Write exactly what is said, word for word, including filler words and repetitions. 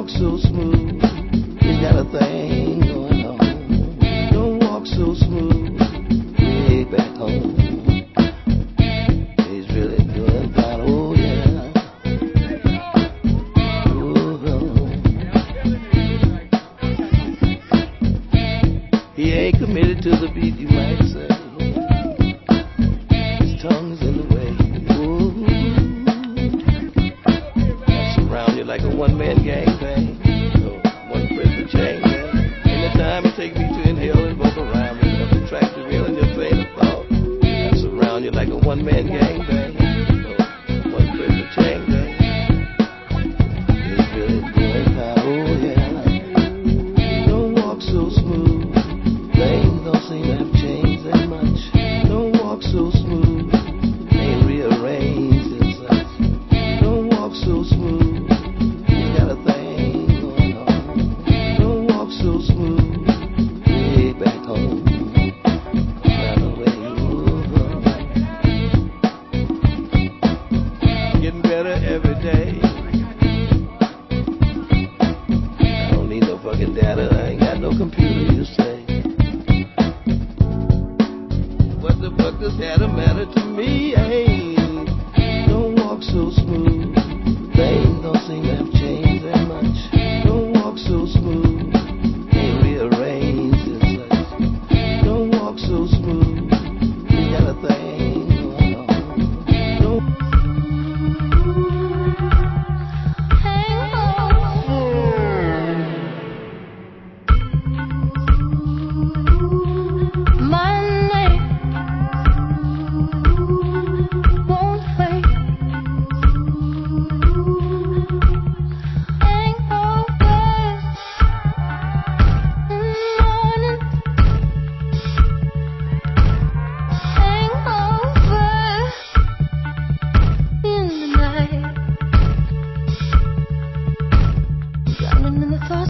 walk so smooth. He's got a thing going on. Don't walk so smooth. Way back home. He's really doing fine. Oh yeah. Oh, he ain't committed to the beat, you might say. His tongue's in the way. Ooh. Surround you like a one-man gang bang. No, one prison chain gang. Anytime you take me to inhale and vocal rhyme, and up the track to reel in your train of thought. I surround you like a one-man gang bang. No, one prison chain gang. It's really doing fine. Oh yeah. Don't walk so smooth. Things don't seem to have changed that much. Don't walk so smooth. Ain't rearranged and such. Don't walk so smooth. He's got a thing going on. Don't walk so smooth. Way back home. Right away. Ooh. Getting better every day. I don't need no fucking data.